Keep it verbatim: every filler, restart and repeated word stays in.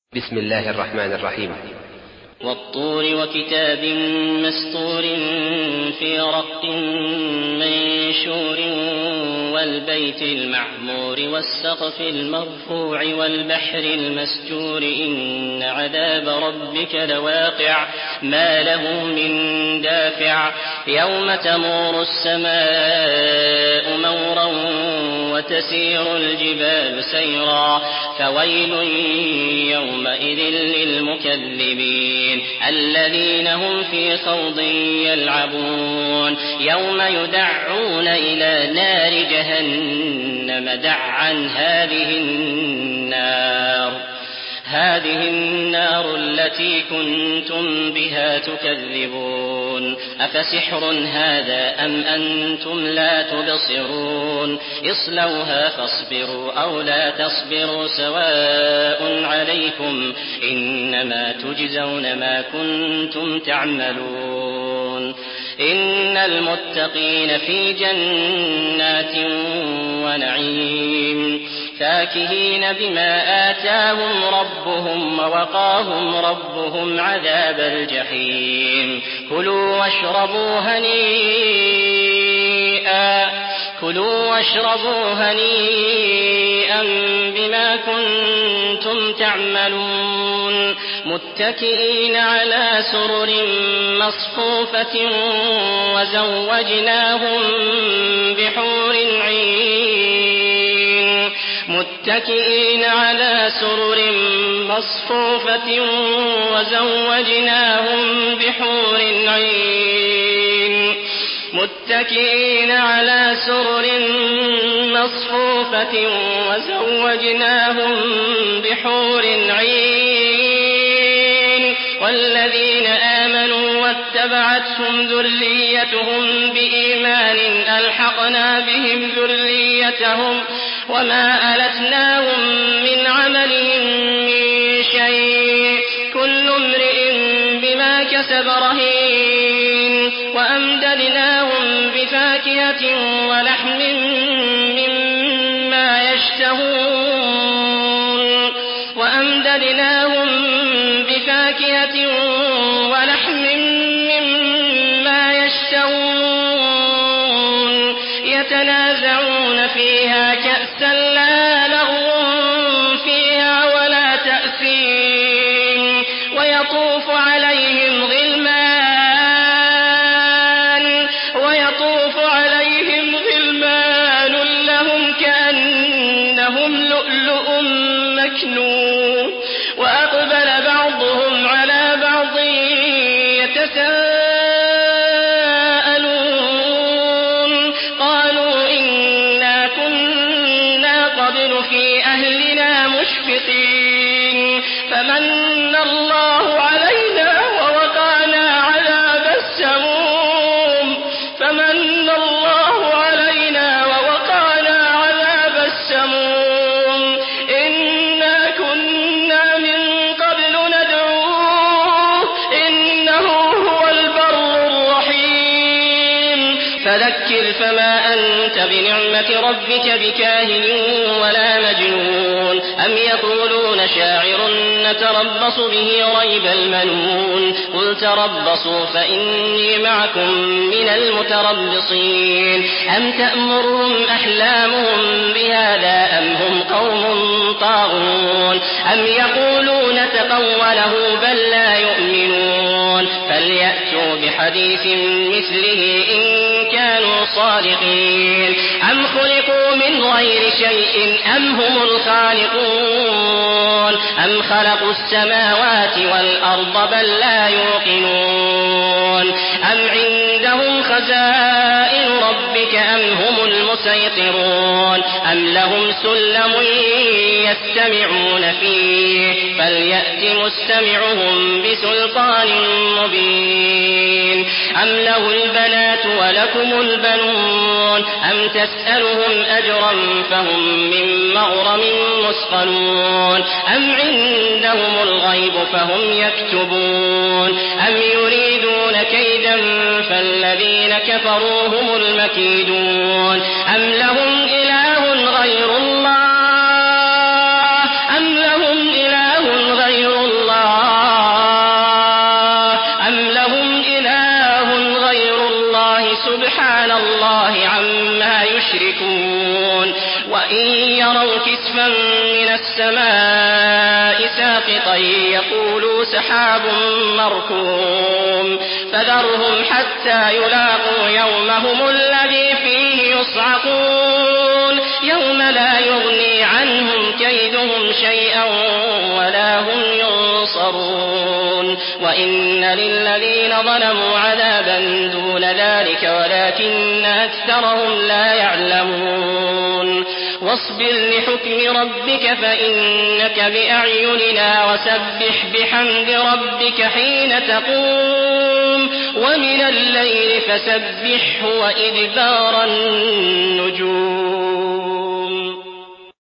بسم الله الرحمن الرحيم. والطور وكتاب مسطور في رق منشور والبيت المعمور والسقف المرفوع والبحر المسجور إن عذاب ربك لواقع ما له من دافع يوم تمور السماء مورا وتسير الجبال سيرا فويل يومئذ للمكذبين الذين هم في خوض يلعبون يوم يدعون إلى نار جهنم دعا هذه النار هذه النار التي كنتم بها تكذبون أفسحر هذا أم أنتم لا تبصرون اصلوها فاصبروا أو لا تصبروا سواء عليكم إنما تجزون ما كنتم تعملون إن المتقين في جنات ونعيم فاكهين بما آتاهم ربهم ووقاهم ربهم عذاب الجحيم كلوا واشربوا هنيئا كلوا واشربوا هنيئا بما كنتم تعملون متكئين على سرر مصفوفة وزوجناهم بحور عين متكئين على سرر مصفوفة وزوجناهم بحور عين متكئين على سرر مصفوفة وزوجناهم بحور عين والذين آمنوا واتبعتهم ذريتهم بإيمان ألحقنا بهم ذريتهم وما ألتناهم من عملهم من شيء كل امرئ بما كسب رهين وأمددناهم بفاكهة ولحم مما يشتهون وأمددناهم بفاكهة ولحم مما يشتهون يتنازعون فيها كأسا لا لغو فيها ولا تأثيم ويطوف عليهم غلمان ويطوف عليهم غلمان لهم كأنهم لؤلؤ مكنون وأقبل بعضهم على بعض يتساءلون قالوا إنا كنا قبل في أهلنا مشفقين فمن الله علينا ووقانا عذاب السموم فمن الله علينا ووقانا عذاب السموم إنا كنا من قبل ندعوه إنه هو البر الرحيم فذكر فما أنت بنعمة ربك بكاهن ولا مجنون أم يقولون شاعر نتربص به ريب المنون قل تربصوا فإني معكم من المتربصين أم تأمرهم أحلامهم بهذا أم هم قوم طاغون أم يقولون تقوله بل لا يؤمنون فليأتوا بحديث مثله إن كانوا صادقين أم خلقوا من غير شيء أم هم الخالقون أم خلقوا السماوات والأرض بل لا يوقنون أم عندهم خزائن ربك أم هم المسيطرون أم لهم سلم يستمعون فيه فليأت مستمعهم بسلطان مبين أم له البنات ولكم البنون أم تسألهم أجرا فهم من مغرم مثقلون أم عندهم الغيب فهم يكتبون أم يريدون كيدا فالذين كفروا هم المكيدون أم لهم إله غير الله أم لهم إله غير السماء ساقطا يقولوا سحاب مركوم فذرهم حتى يلاقوا يومهم الذي فيه يصعقون يوم لا يغني عنهم كيدهم شيئا ولا هم ينصرون وإن للذين ظلموا عذابا دون ذلك ولكن أكثرهم لا يعلمون واصبر لحكم ربك فإنك بأعيننا وسبح بحمد ربك حين تقوم ومن الليل فسبحه وإدبار النجوم